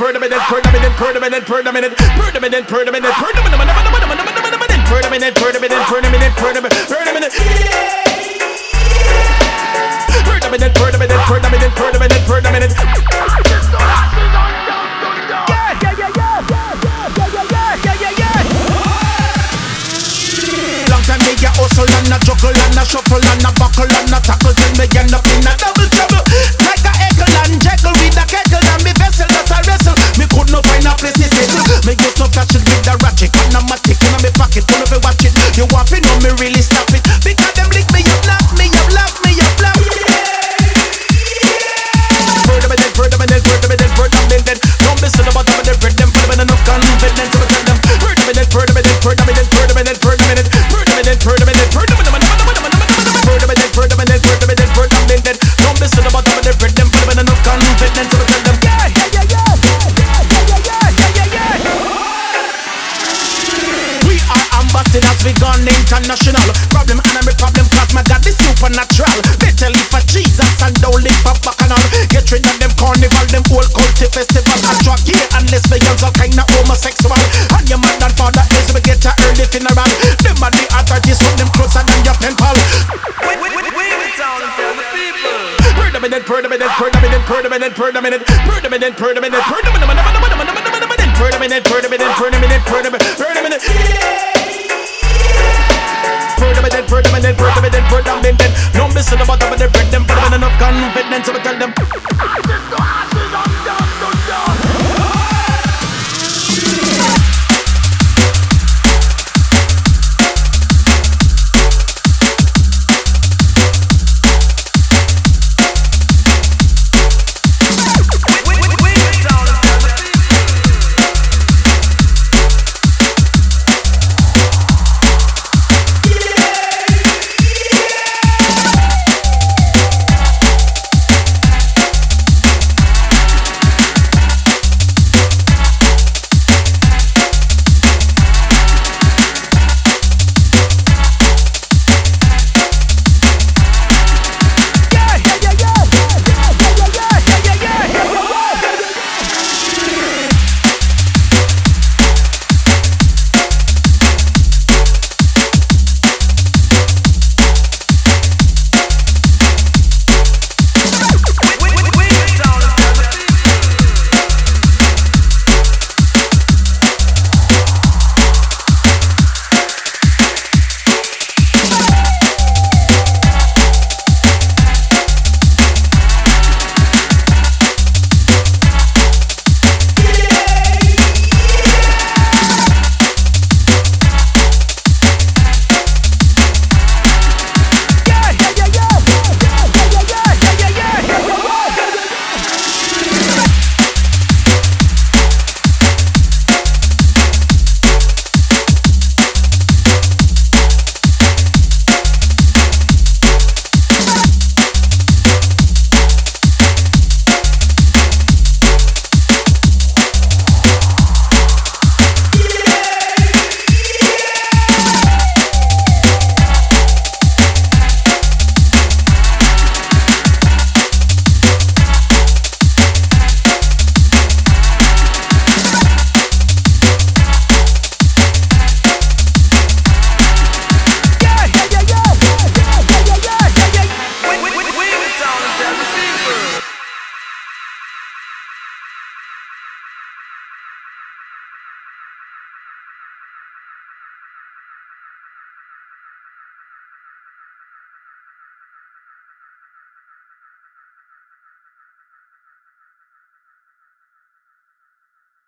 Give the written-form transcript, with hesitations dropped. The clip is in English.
Long time me a hustle and a juggle and a shuffle and a buckle and a tackle till me end up in a double trouble. Like a eagle and juggle with a kettle and me vessel that I wrestle. Me could not find a place to settle. Me used to catch it with a ratchet and a matic in my pocket. Full of it, watch it. You want to know me really stop it because them lick me up, knock me up, lock me up, lock. Don't be silly about them, they're them for them enough confidence to tell them. Don't be silly about them, they're them for them enough confidence to tell them. We are ambassadors, we gone international. Problem and I'm a problem cause my God is supernatural. Better live for Jesus and don't live for bacchanal. Get rid of them carnival, them old culty festival. I drag here and lesbians all kind of homosexual. And your mother and father is we get a early funeral. Them are the authorities from them closer than your pen pal. We sound for the people. Don't be silly about them, they're them for them enough confidence to tell them.